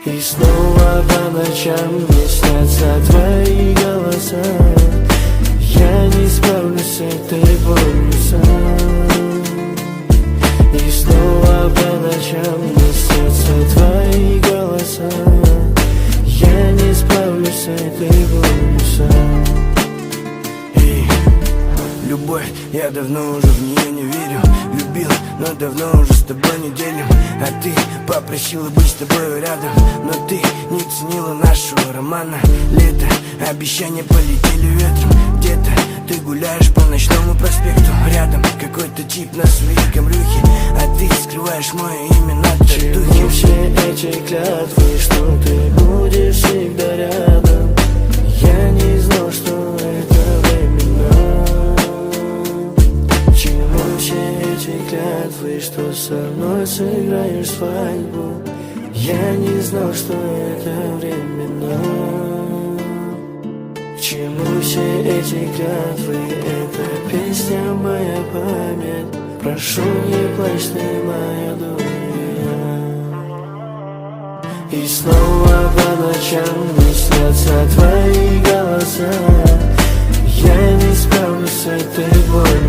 И снова по ночам мне снятся твои голоса. Я не справлюсь с этой болью сам. И снова по ночам мне снятся твои голоса. Я не справлюсь с этой болью сам. Любовь, я давно уже в нее не верю. Любил, но давно уже с тобой не делим. А ты попросила быть с тобой рядом, но ты не ценила нашего романа. Лето, обещания полетели ветром. Где-то ты гуляешь по ночному проспекту. Рядом какой-то тип на своей камрюхе, а ты скрываешь мое имя на татухе. Чему все эти клятвы, что ты будешь всегда рядом? Я не знал, что это временно. Чему все эти клятвы, что со мной сыграешь свадьбу? Я не знал, что это временно. К чему все эти клятвы? Это песня моя память. Прошу, не плачь ты, моя дуня. И снова по ночам мне снятся твои голоса. Я не справлюсь с этой болью